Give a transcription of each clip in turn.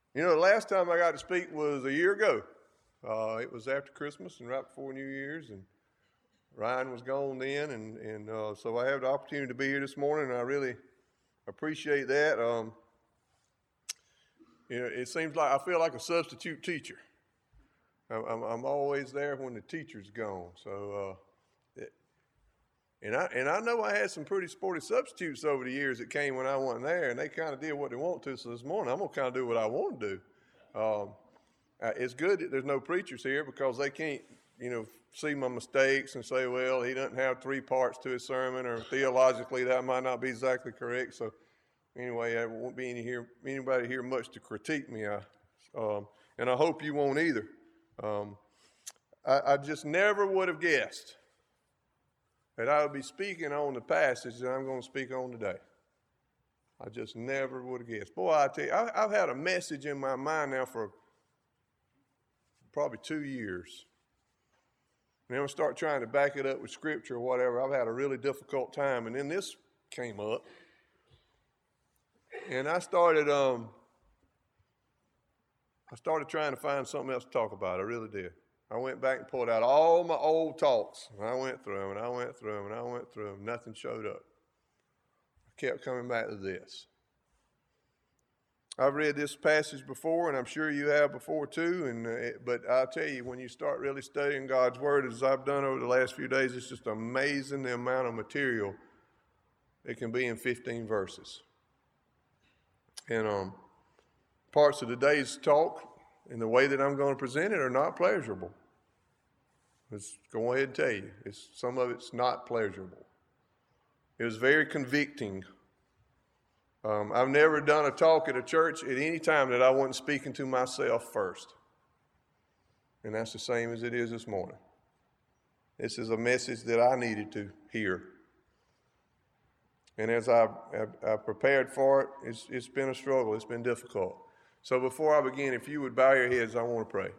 You know, the last time I got to speak was a year ago. It was after Christmas and right before New Year's, and Ryan was gone then, and so I have the opportunity to be here this morning, and I really appreciate that. You know, it seems like I feel like a substitute teacher. I'm always there when the teacher's gone. So, and I know I had some pretty sporty substitutes over the years that came when I wasn't there, and they kind of did what they want to. So this morning, I'm gonna kind of do what I want to do. It's good that there's no preachers here because they can't, see my mistakes and say, well, he doesn't have three parts to his sermon, or theologically that might not be exactly correct. So anyway, there won't be anybody here much to critique me. And I hope you won't either. I just never would have guessed that I would be speaking on the passage that I'm going to speak on today. I just never would have guessed. Boy, I tell you, I've had a message in my mind now for probably 2 years. And then I start trying to back it up with scripture or whatever. I've had a really difficult time. And then this came up. And I started trying to find something else to talk about. I really did. I went back and pulled out all my old talks. And I went through them, and I went through them, and I went through them. Nothing showed up. I kept coming back to this. I've read this passage before, and I'm sure you have before too. But I'll tell you, when you start really studying God's Word, as I've done over the last few days, it's just amazing the amount of material it can be in 15 verses. And parts of today's talk and the way that I'm going to present it are not pleasurable. Let's go ahead and tell you, some of it's not pleasurable. It was very convicting. I've never done a talk at a church at any time that I wasn't speaking to myself first. And that's the same as it is this morning. This is a message that I needed to hear. And as I prepared for it, it's been a struggle. It's been difficult. So before I begin, if you would bow your heads, I want to pray.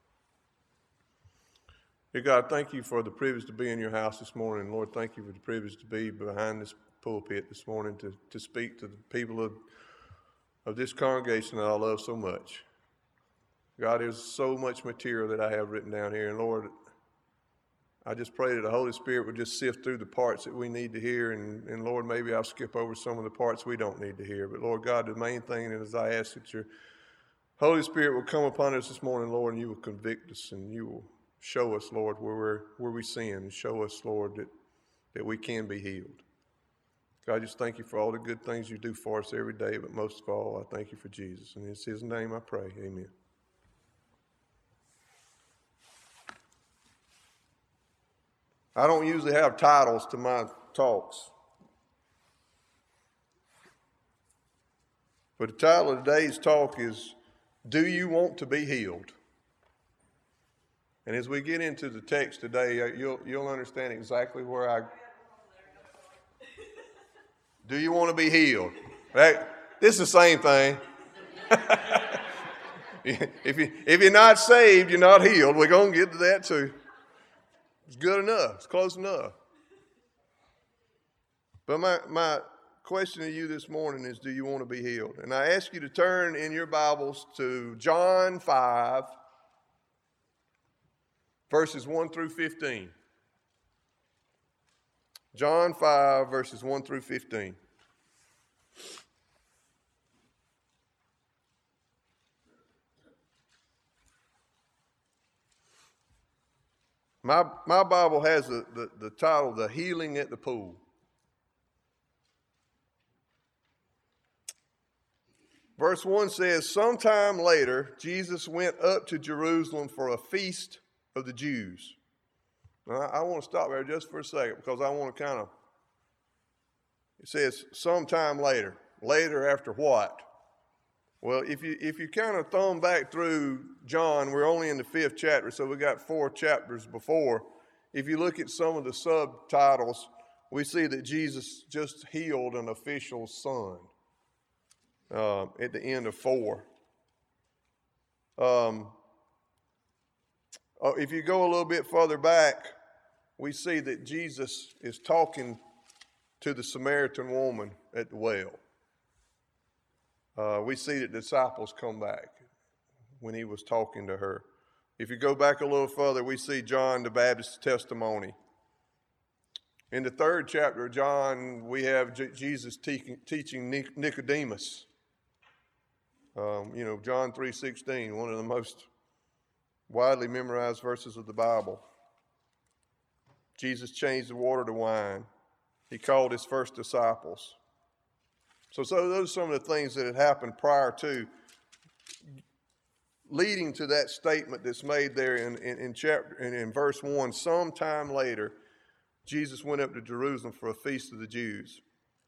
Dear God, thank you for the privilege to be in your house this morning. Lord, thank you for the privilege to be behind this pulpit this morning to speak to the people of this congregation that I love so much. God, there's so much material that I have written down here. And Lord, I just pray that the Holy Spirit would just sift through the parts that we need to hear. And Lord, maybe I'll skip over some of the parts we don't need to hear. But Lord God, the main thing is I ask that your Holy Spirit will come upon us this morning, Lord, and you will convict us and you will show us, Lord, where we sin, and show us, Lord, that we can be healed. God, I just thank you for all the good things you do for us every day, but most of all, I thank you for Jesus. And it's his name I pray. Amen. I don't usually have titles to my talks. But the title of today's talk is, Do You Want to Be Healed? And as we get into the text today, you'll understand exactly where do you want to be healed? Right? This is the same thing. If you're not saved, you're not healed. We're going to get to that too. It's good enough. It's close enough. But my question to you this morning is, do you want to be healed? And I ask you to turn in your Bibles to John 5, verses 1 through 15. John 5, verses 1 through 15. My Bible has the title, The Healing at the Pool. Verse 1 says, Sometime later, Jesus went up to Jerusalem for a feast of the Jews. Now, I want to stop there just for a second because I want to it says sometime later. Later after what? Well, if you kind of thumb back through John, we're only in the 5th chapter, so we got 4 chapters before. If you look at some of the subtitles, we see that Jesus just healed an official's son at the end of 4. If you go a little bit further back, we see that Jesus is talking to the Samaritan woman at the well. We see that disciples come back. when he was talking to her. If you go back a little further, we see John the Baptist's testimony. In the 3rd chapter of John, we have Jesus teaching Nicodemus. John 3:16, one of the most widely memorized verses of the Bible. Jesus changed the water to wine. He called his first disciples. So those are some of the things that had happened prior to, leading to that statement that's made there in verse 1. Sometime later, Jesus went up to Jerusalem for a feast of the Jews.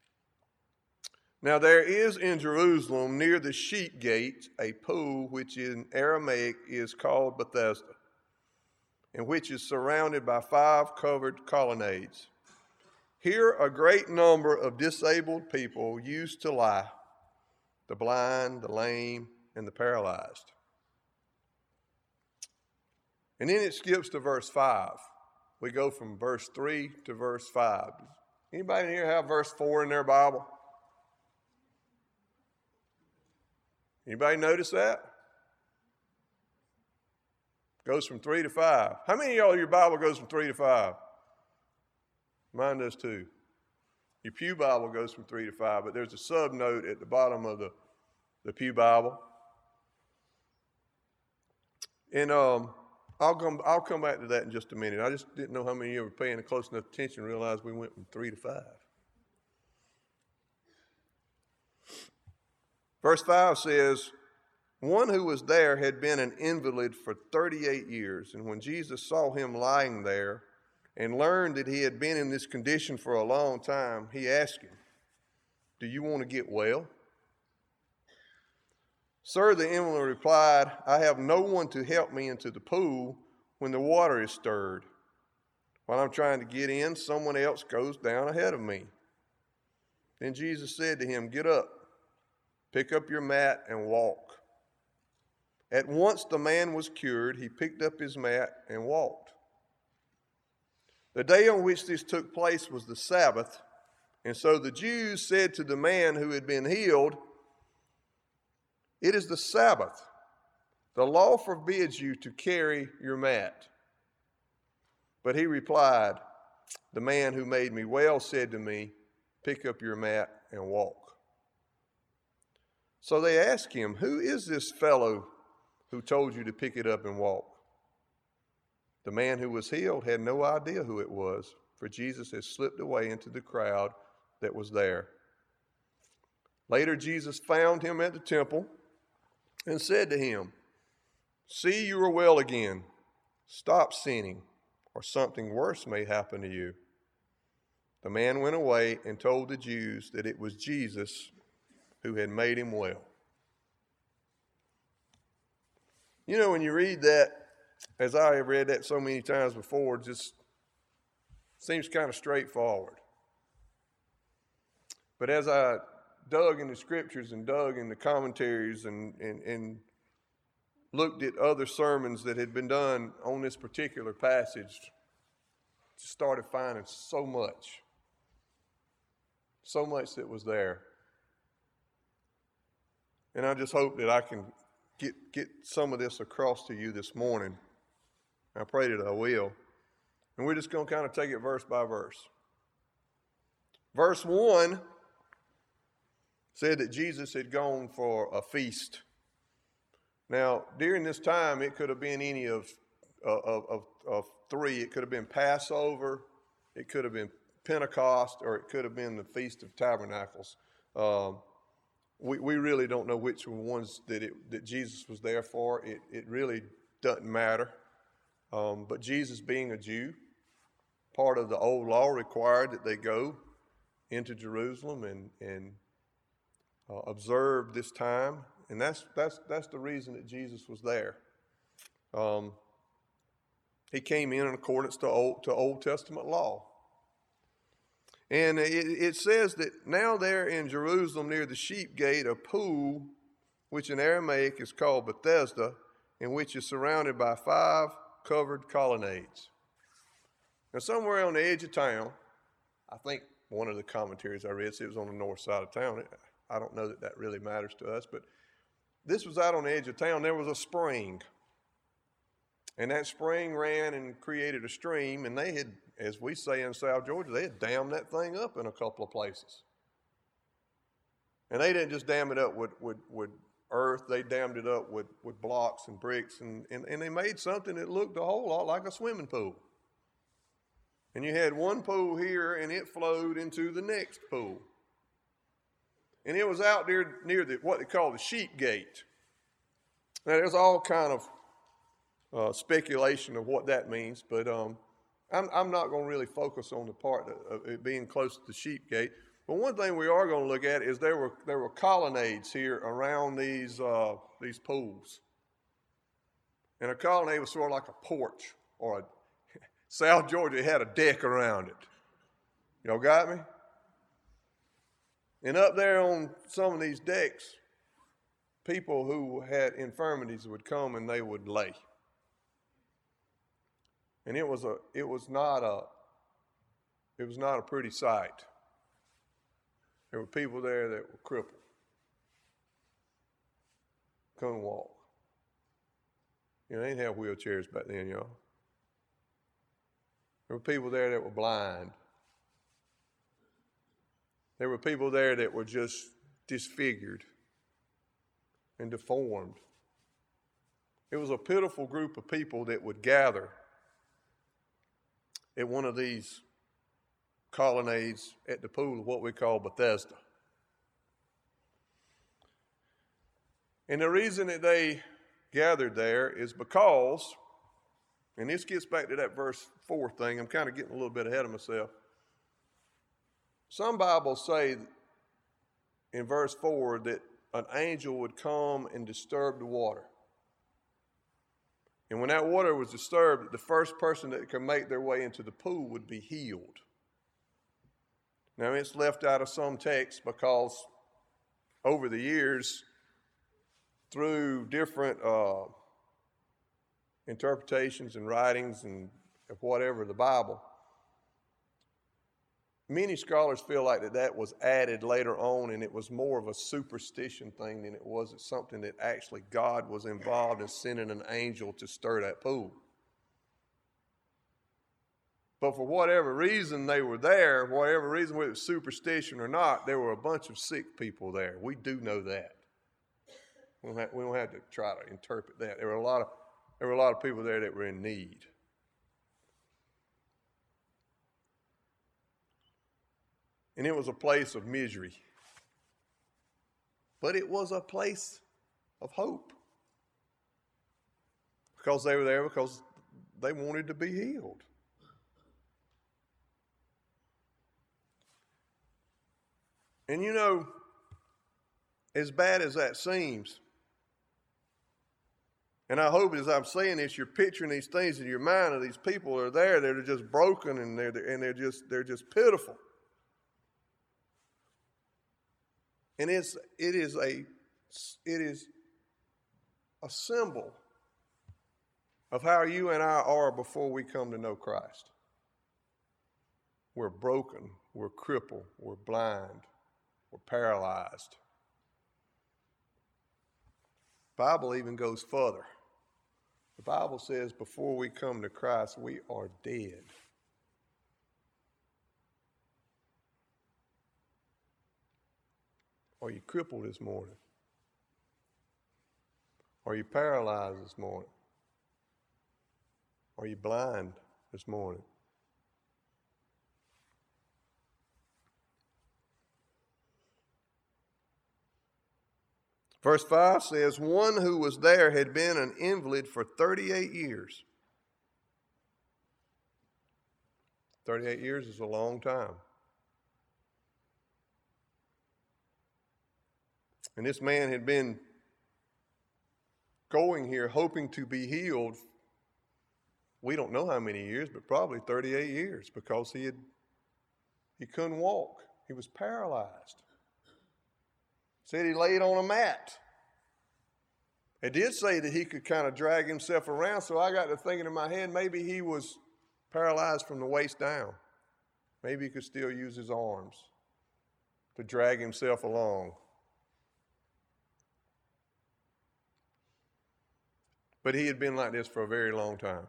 Now there is in Jerusalem near the sheep gate a pool which in Aramaic is called Bethesda, and which is surrounded by 5 covered colonnades. Here a great number of disabled people used to lie, the blind, the lame, and the paralyzed. And then it skips to verse 5. We go from verse 3 to verse 5. Anybody here have verse 4 in their Bible? Anybody notice that? Goes from 3 to 5. How many of y'all, your Bible goes from 3 to 5? Mine does too. Your Pew Bible goes from 3 to 5, but there's a sub-note at the bottom of the Pew Bible. And I'll come back to that in just a minute. I just didn't know how many of you were paying close enough attention to realize we went from 3 to 5. Verse 5 says, one who was there had been an invalid for 38 years, and when Jesus saw him lying there and learned that he had been in this condition for a long time, he asked him, do you want to get well? Sir, the invalid replied, I have no one to help me into the pool when the water is stirred. While I'm trying to get in, someone else goes down ahead of me. Then Jesus said to him, get up, pick up your mat and walk. At once the man was cured. He picked up his mat and walked. The day on which this took place was the Sabbath, and so the Jews said to the man who had been healed, it is the Sabbath. The law forbids you to carry your mat. But he replied, the man who made me well said to me, pick up your mat and walk. So they asked him, who is this fellow who told you to pick it up and walk? The man who was healed had no idea who it was, for Jesus had slipped away into the crowd that was there. Later, Jesus found him at the temple and said to him, see, you are well again. Stop sinning, or something worse may happen to you. The man went away and told the Jews that it was Jesus who had made him well. You know, when you read that, as I have read that so many times before, it just seems kind of straightforward. But as I dug in the scriptures and dug in the commentaries and looked at other sermons that had been done on this particular passage, just started finding so much that was there. And I just hope that I can get some of this across to you this morning. I pray that I will. And we're just going to kind of take it verse by verse. Verse 1 said that Jesus had gone for a feast. Now, during this time, it could have been any of 3. It could have been Passover, it could have been Pentecost, or it could have been the Feast of Tabernacles. We really don't know which ones that Jesus was there for. It really doesn't matter. But Jesus, being a Jew, part of the old law required that they go into Jerusalem and observe this time, and that's the reason that Jesus was there. He came in accordance to Old Testament law. And it says that now there in Jerusalem near the sheep gate, a pool, which in Aramaic is called Bethesda, and which is surrounded by 5 covered colonnades. Now somewhere on the edge of town, I think one of the commentaries I read said it was on the north side of town. I don't know that really matters to us, but this was out on the edge of town. There was a spring. And that spring ran and created a stream, and they had, as we say in South Georgia, they had dammed that thing up in a couple of places. And they didn't just dam it up with earth, they dammed it up with blocks and bricks, and they made something that looked a whole lot like a swimming pool. And you had one pool here, and it flowed into the next pool. And it was out there near what they call the sheep gate. Now, there's all kind of speculation of what that means, but I'm not going to really focus on the part of it being close to the sheep gate. But one thing we are going to look at is there were colonnades here around these pools, and a colonnade was sort of like a porch, or South Georgia had a deck around it. Y'all got me? And up there on some of these decks, people who had infirmities would come and they would lay. And it was not a pretty sight. There were people there that were crippled, couldn't walk. They didn't have wheelchairs back then, y'all. There were people there that were blind. There were people there that were just disfigured and deformed. It was a pitiful group of people that would gather at one of these colonnades at the pool of what we call Bethesda. And the reason that they gathered there is because, and this gets back to that verse 4 thing, I'm kind of getting a little bit ahead of myself. Some Bibles say in verse 4 that an angel would come and disturb the water. And when that water was disturbed, the first person that could make their way into the pool would be healed. Now, it's left out of some texts because over the years, through different interpretations and writings and whatever, the Bible, many scholars feel like that was added later on, and it was more of a superstition thing than it was something that actually God was involved in sending an angel to stir that pool. But for whatever reason they were there, whatever reason, whether it was superstition or not, there were a bunch of sick people there. We do know that. We don't have to try to interpret that. There were a lot of people there that were in need. And it was a place of misery. But it was a place of hope. Because they were there because they wanted to be healed. And as bad as that seems, and I hope as I'm saying this, you're picturing these things in your mind of these people are there that are just broken and they're just pitiful. And it is a symbol of how you and I are before we come to know Christ. We're broken, we're crippled, we're blind, we're paralyzed. The Bible even goes further. The Bible says before we come to Christ, we are dead. Are you crippled this morning? Are you paralyzed this morning? Are you blind this morning? Verse 5 says, one who was there had been an invalid for 38 years. 38 years is a long time. And this man had been going here hoping to be healed. We don't know how many years, but probably 38 years because he couldn't walk. He was paralyzed. Said he laid on a mat. It did say that he could kind of drag himself around, so I got to thinking in my head, maybe he was paralyzed from the waist down. Maybe he could still use his arms to drag himself along. But he had been like this for a very long time.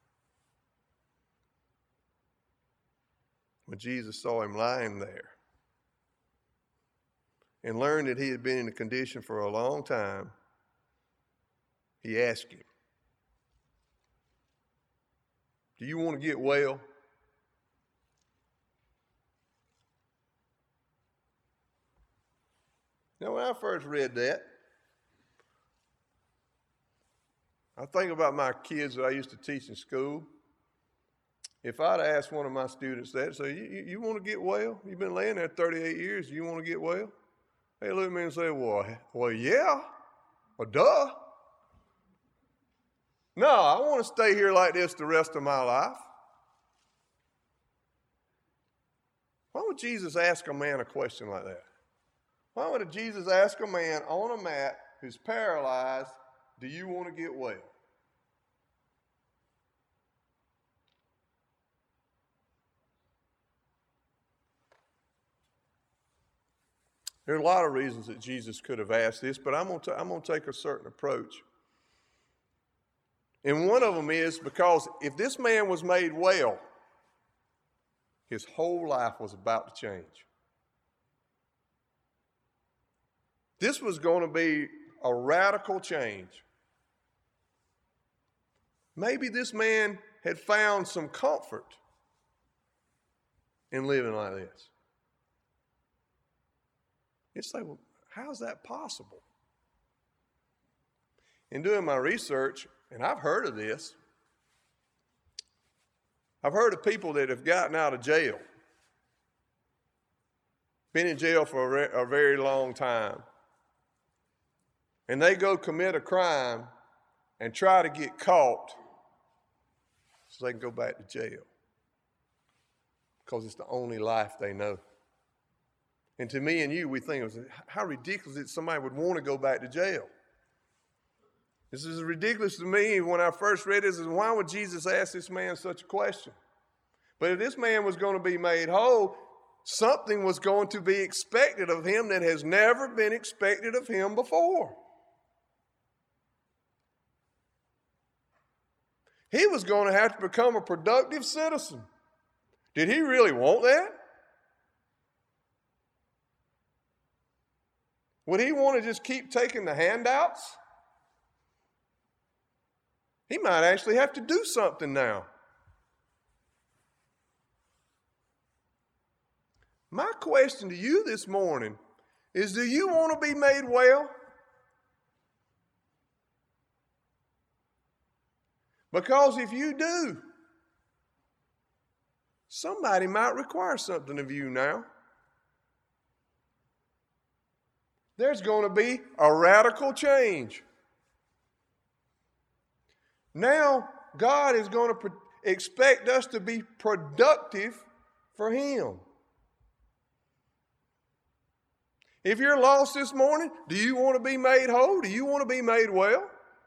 When Jesus saw him lying there and learned that he had been in a condition for a long time, he asked him, "Do you want to get well?" Now, when I first read that, I think about my kids that I used to teach in school. If I'd asked one of my students that, say, you want to get well? You've been laying there 38 years. You want to get well? They look at me and say, well, yeah. Well, duh. No, I want to stay here like this the rest of my life. Why would Jesus ask a man a question like that? Why would Jesus ask a man on a mat who's paralyzed, do you want to get well? There are a lot of reasons that Jesus could have asked this, but I'm going to take a certain approach. And one of them is because if this man was made well, his whole life was about to change. This was going to be a radical change. Maybe this man had found some comfort in living like this. It's like, well, how's that possible? In doing my research, and I've heard of this, I've heard of people that have gotten out of jail, been in jail for a very long time, and they go commit a crime and try to get caught so they can go back to jail because it's the only life they know. And to me and you, we think, how ridiculous that somebody would want to go back to jail. This is ridiculous to me when I first read this. Why would Jesus ask this man such a question? But if this man was going to be made whole, something was going to be expected of him that has never been expected of him before. He was going to have to become a productive citizen. Did he really want that? Would he want to just keep taking the handouts? He might actually have to do something now. My question to you this morning is, do you want to be made well? Because if you do, somebody might require something of you now. There's going to be a radical change. Now, God is going to expect us to be productive for Him. If you're lost this morning, do you want to be made whole? Do you want to be made well?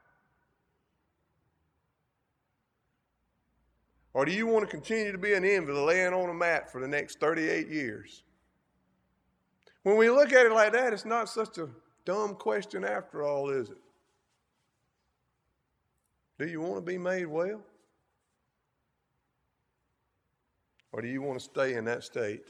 Or do you want to continue to be an invalid laying on a mat for the next 38 years? When we look at it like that, it's not such a dumb question after all, is it? Do you want to be made well? Or do you want to stay in that state?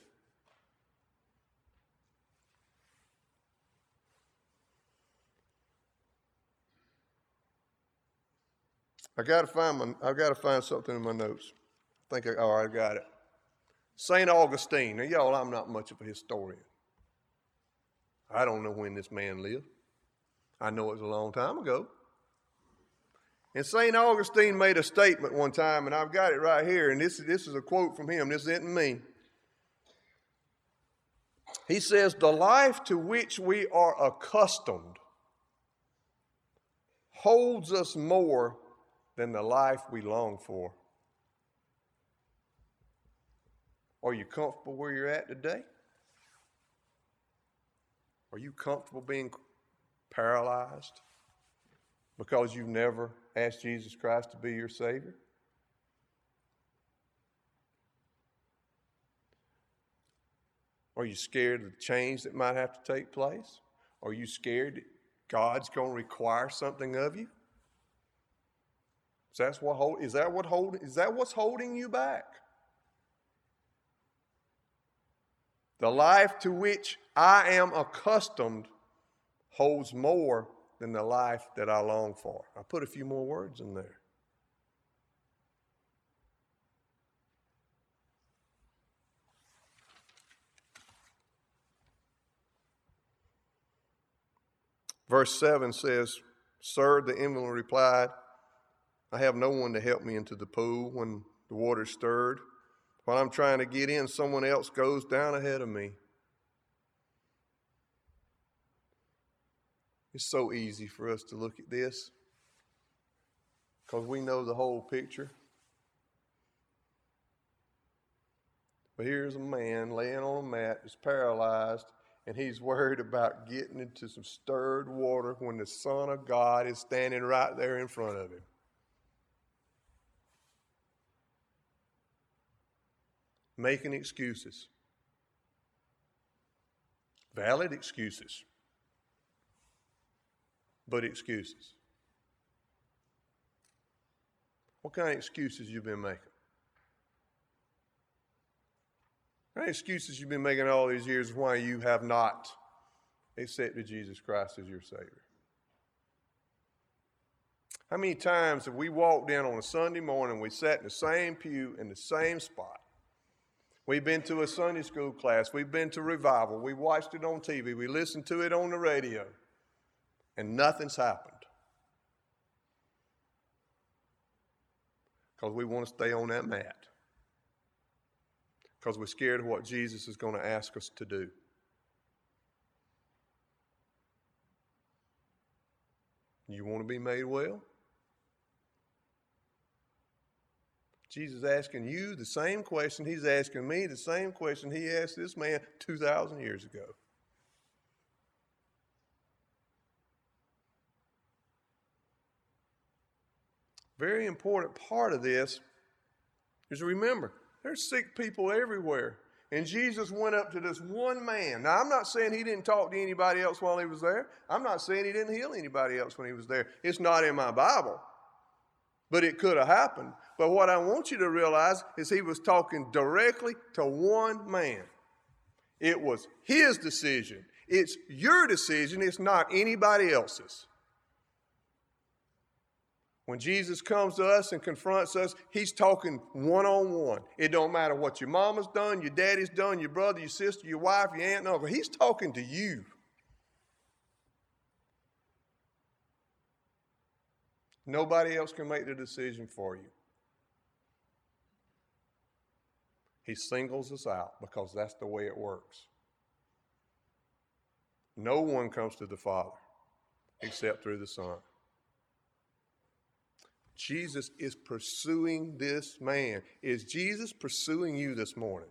I've got to find something in my notes. I got it. St. Augustine. Now, y'all, I'm not much of a historian. I don't know when this man lived. I know it was a long time ago. And St. Augustine made a statement one time, and I've got it right here, and this is a quote from him. This isn't me. He says, "The life to which we are accustomed holds us more than the life we long for." Are you comfortable where you're at today? Are you comfortable being paralyzed because you've never asked Jesus Christ to be your Savior? Are you scared of the change that might have to take place? Are you scared that God's going to require something of you? Is that what's holding you back? The life to which I am accustomed holds more than the life that I long for. I put a few more words in there. Verse 7 says, "Sir," the invalid replied, "I have no one to help me into the pool when the water's stirred. While I'm trying to get in, someone else goes down ahead of me." It's so easy for us to look at this because we know the whole picture. But here's a man laying on a mat, is paralyzed, and he's worried about getting into some stirred water when the Son of God is standing right there in front of him. Making excuses. Valid excuses. But excuses. What kind of excuses you been making? What kind of excuses you've been making all these years why you have not accepted Jesus Christ as your Savior? How many times have we walked in on a Sunday morning, we sat in the same pew in the same spot? We've been to a Sunday school class, we've been to revival, we watched it on TV, we listened to it on the radio, and nothing's happened. Because we want to stay on that mat. Because we're scared of what Jesus is going to ask us to do. You want to be made well? Jesus is asking you the same question. He's asking me the same question he asked this man 2,000 years ago. Very important part of this is to remember, there's sick people everywhere. And Jesus went up to this one man. Now, I'm not saying he didn't talk to anybody else while he was there. I'm not saying he didn't heal anybody else when he was there. It's not in my Bible. But it could have happened. But what I want you to realize is he was talking directly to one man. It was his decision. It's your decision. It's not anybody else's. When Jesus comes to us and confronts us, he's talking one-on-one. It don't matter what your mama's done, your daddy's done, your brother, your sister, your wife, your aunt, and uncle. He's talking to you. Nobody else can make the decision for you. He singles us out because that's the way it works. No one comes to the Father except through the Son. Jesus is pursuing this man. Is Jesus pursuing you this morning?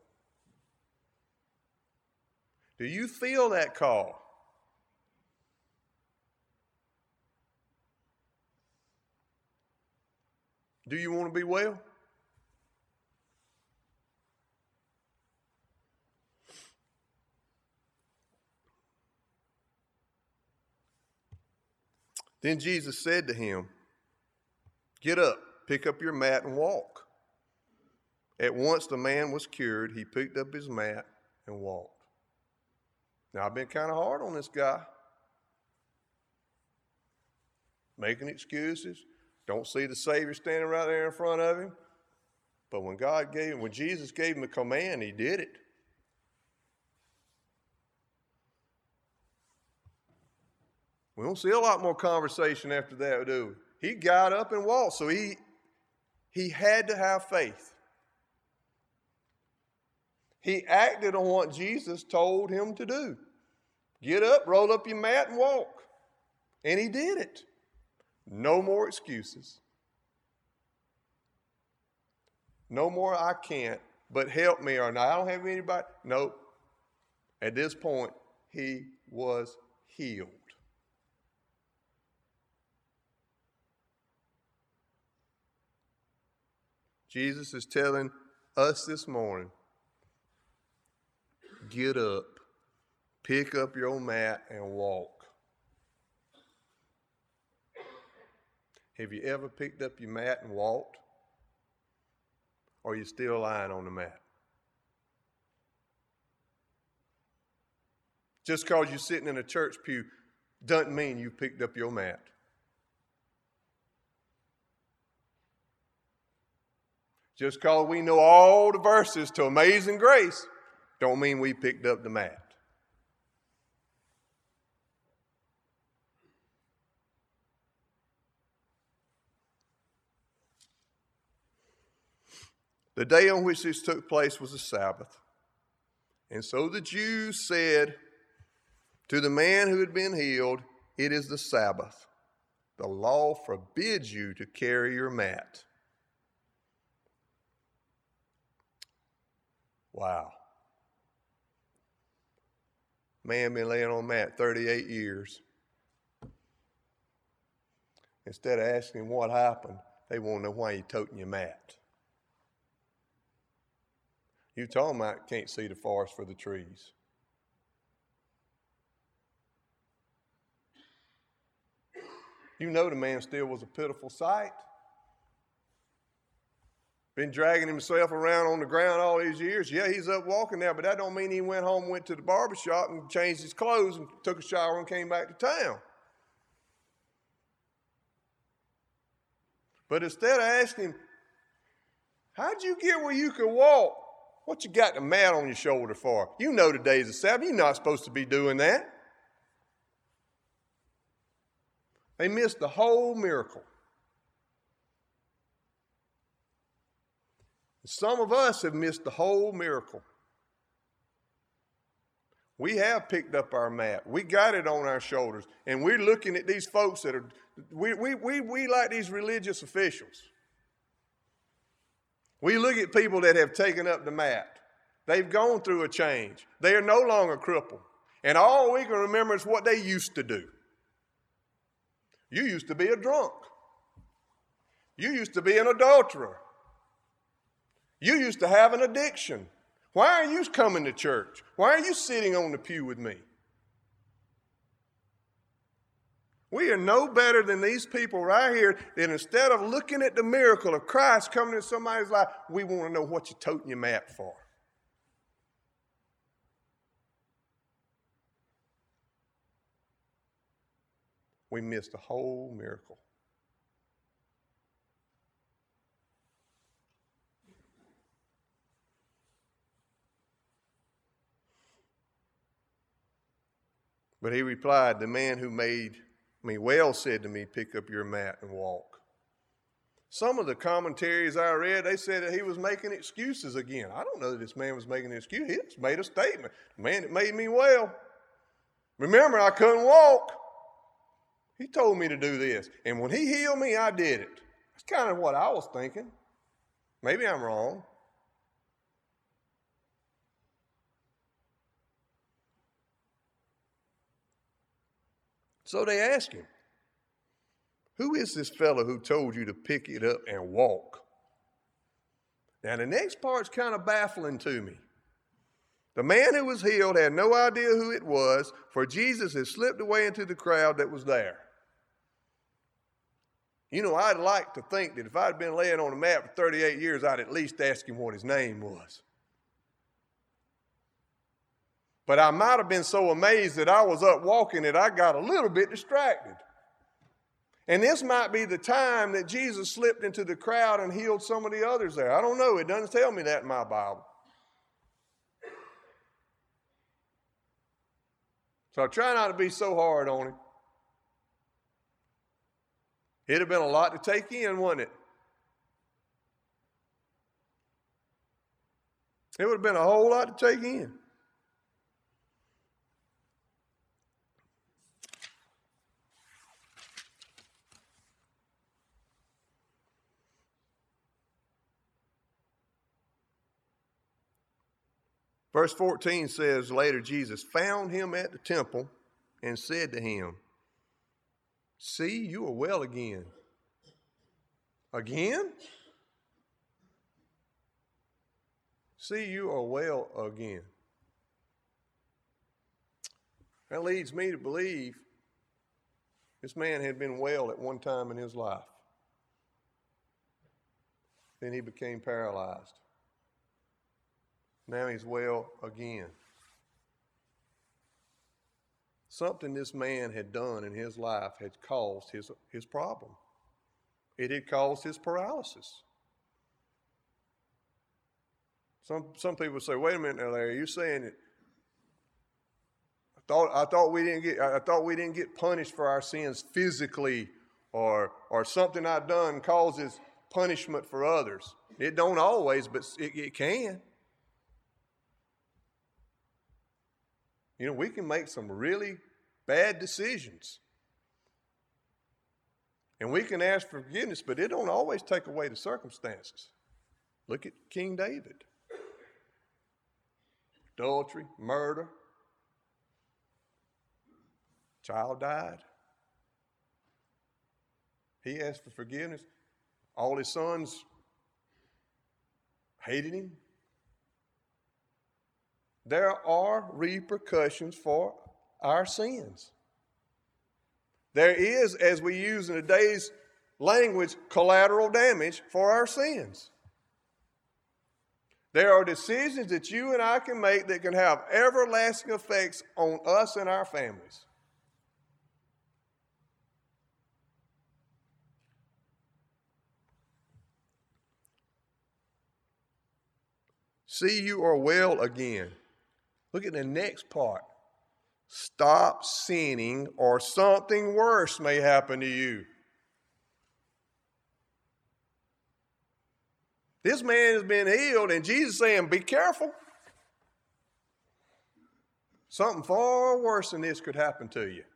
Do you feel that call? Do you want to be well? Then Jesus said to him, "Get up, pick up your mat and walk." At once the man was cured. He picked up his mat and walked. Now, I've been kind of hard on this guy. Making excuses. Don't see the Savior standing right there in front of him. But when Jesus gave him a command, he did it. We don't see a lot more conversation after that, do we? He got up and walked, so he had to have faith. He acted on what Jesus told him to do. Get up, roll up your mat, and walk. And he did it. No more excuses. No more "I can't, but help me," or "No, I don't have anybody." Nope. At this point, he was healed. Jesus is telling us this morning, get up, pick up your mat, and walk. Have you ever picked up your mat and walked? Or are you still lying on the mat? Just because you're sitting in a church pew doesn't mean you picked up your mat. Just because we know all the verses to Amazing Grace don't mean we picked up the mat. The day on which this took place was a Sabbath. And so the Jews said to the man who had been healed, "It is the Sabbath. The law forbids you to carry your mat." Wow. Man been laying on a mat 38 years. Instead of asking him what happened, they want to know why you toting your mat. You talking about can't see the forest for the trees. You know the man still was a pitiful sight. Been dragging himself around on the ground all these years. Yeah, he's up walking now, but that don't mean he went home, went to the barbershop and changed his clothes and took a shower and came back to town. But instead of asking him, how'd you get where you could walk? What you got the mat on your shoulder for? You know the days of Sabbath. You're not supposed to be doing that. They missed the whole miracle. Some of us have missed the whole miracle. We have picked up our mat. We got it on our shoulders. And we're looking at these folks that are, we like these religious officials. We look at people that have taken up the mat. They've gone through a change. They are no longer crippled. And all we can remember is what they used to do. You used to be a drunk. You used to be an adulterer. You used to have an addiction. Why are you coming to church? Why are you sitting on the pew with me? We are no better than these people right here that instead of looking at the miracle of Christ coming in somebody's life, we want to know what you're toting your mat for. We missed the whole miracle. But he replied, "The man who made me well said to me, 'Pick up your mat and walk.'" Some of the commentaries I read, they said that he was making excuses again. I don't know that this man was making an excuse. He just made a statement. "The man that made me well. Remember, I couldn't walk. He told me to do this. And when he healed me, I did it." That's kind of what I was thinking. Maybe I'm wrong. So they asked him, "Who is this fellow who told you to pick it up and walk?" Now the next part's kind of baffling to me. The man who was healed had no idea who it was, for Jesus had slipped away into the crowd that was there. You know, I'd like to think that if I'd been laying on a mat for 38 years, I'd at least ask him what his name was. But I might have been so amazed that I was up walking that I got a little bit distracted. And this might be the time that Jesus slipped into the crowd and healed some of the others there. I don't know. It doesn't tell me that in my Bible. So I try not to be so hard on him. It'd have been a lot to take in, wouldn't it? It would have been a whole lot to take in. Verse 14 says, later Jesus found him at the temple and said to him, "See, you are well again." Again? See, you are well again. That leads me to believe this man had been well at one time in his life. Then he became paralyzed. Now he's well again. Something this man had done in his life had caused his problem. It had caused his paralysis. Some people say, wait a minute now, Larry, you're saying that I thought we didn't get punished for our sins physically, or something I've done causes punishment for others. It don't always, but it can. You know, we can make some really bad decisions. And we can ask for forgiveness, but it don't always take away the circumstances. Look at King David. Adultery, murder. Child died. He asked for forgiveness. All his sons hated him. There are repercussions for our sins. There is, as we use in today's language, collateral damage for our sins. There are decisions that you and I can make that can have everlasting effects on us and our families. See, you are well again. Look at the next part. Stop sinning, or something worse may happen to you. This man has been healed, and Jesus is saying, be careful. Something far worse than this could happen to you.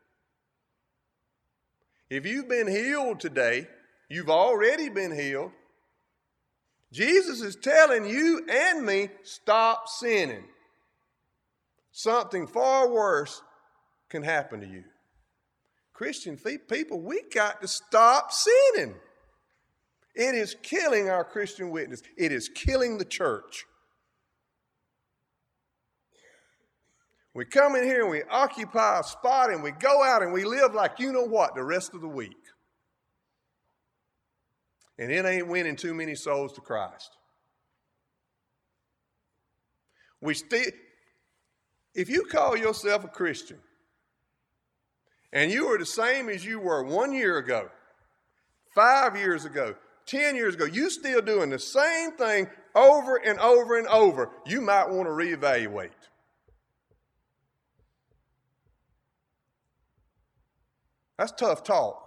If you've been healed today, you've already been healed. Jesus is telling you and me, stop sinning. Something far worse can happen to you. Christian people, we got to stop sinning. It is killing our Christian witness. It is killing the church. We come in here and we occupy a spot and we go out and we live like you know what the rest of the week. And it ain't winning too many souls to Christ. If you call yourself a Christian and you are the same as you were 1 year ago, 5 years ago, 10 years ago, you still doing the same thing over and over and over, you might want to reevaluate. That's tough talk.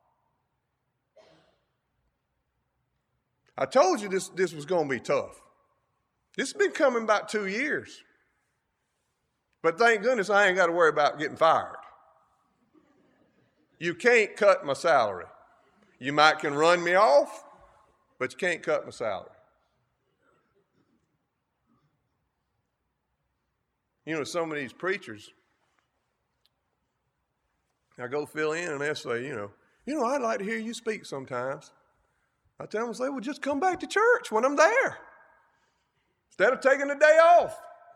I told you this was going to be tough. This has been coming about 2 years. But thank goodness I ain't got to worry about getting fired. You can't cut my salary. You might can run me off, but you can't cut my salary. You know, some of these preachers, I go fill in and they'll say, you know, I'd like to hear you speak sometimes. I tell them, well, just come back to church when I'm there. Instead of taking the day off.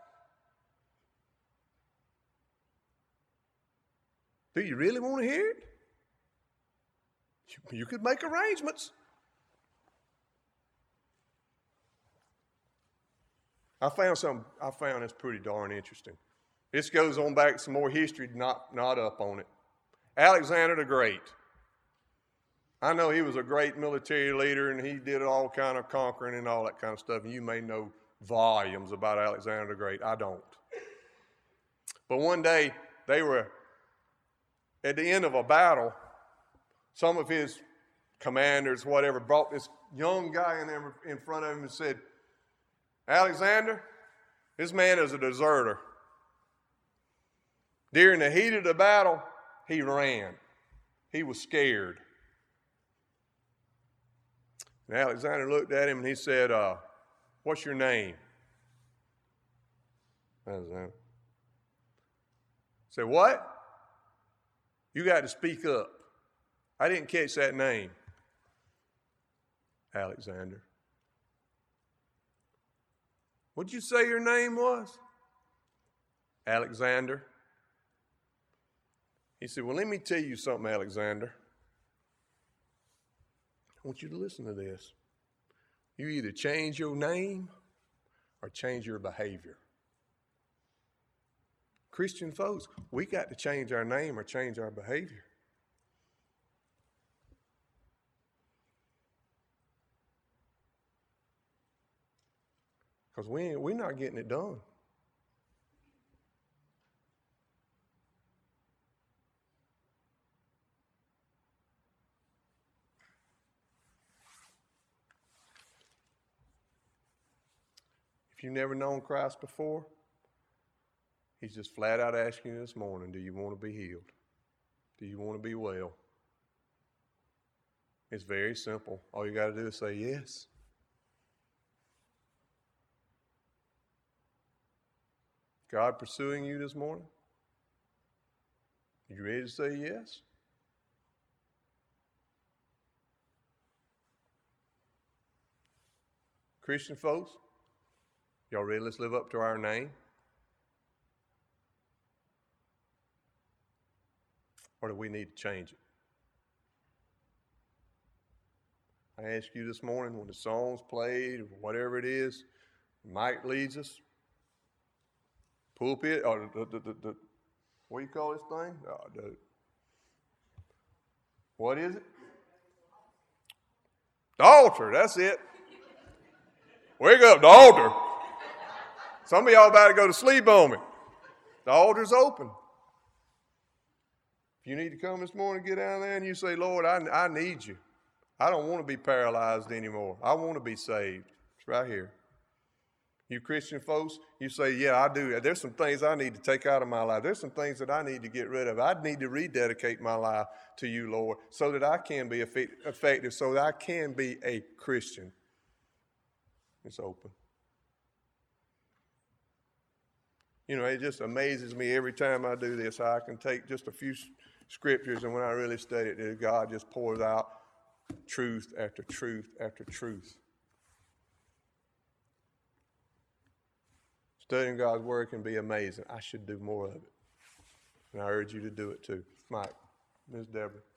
Do you really want to hear it? You could make arrangements. I found this pretty darn interesting. This goes on back some more history, not up on it. Alexander the Great. I know he was a great military leader and he did all kind of conquering and all that kind of stuff. And you may know volumes about Alexander the Great. I don't. But one day they were at the end of a battle. Some of his commanders, whatever, brought this young guy in front of him and said, Alexander, this man is a deserter. During the heat of the battle, he ran. He was scared. And Alexander looked at him and he said, what's your name? Alexander said, what? You got to speak up. I didn't catch that name. Alexander. What'd you say your name was? Alexander. He said, well, let me tell you something, Alexander. I want you to listen to this. You either change your name or change your behavior. Christian folks, we got to change our name or change our behavior. Because we're not getting it done. If you've never known Christ before, He's just flat out asking you this morning, do you want to be healed? Do you want to be well? It's very simple. All you got to do is say yes. God pursuing you this morning? You ready to say yes? Christian folks, y'all ready? Let's live up to our name. Or do we need to change it? I ask you this morning when the song's played, or whatever it is, Mike leads us, pulpit, or the what do you call this thing? What is it? The altar, that's it. Wake up, the altar. Some of y'all about to go to sleep on me. The altar's open. If you need to come this morning, get down there and you say, Lord, I need you. I don't want to be paralyzed anymore. I want to be saved. It's right here. You Christian folks, you say, yeah, I do. There's some things I need to take out of my life. There's some things that I need to get rid of. I need to rededicate my life to you, Lord, so that I can be effective, so that I can be a Christian. It's open. You know, it just amazes me every time I do this how I can take just a few scriptures, and when I really study it, God just pours out truth after truth after truth. Studying God's Word can be amazing. I should do more of it. And I urge you to do it too. Mike, Ms. Deborah.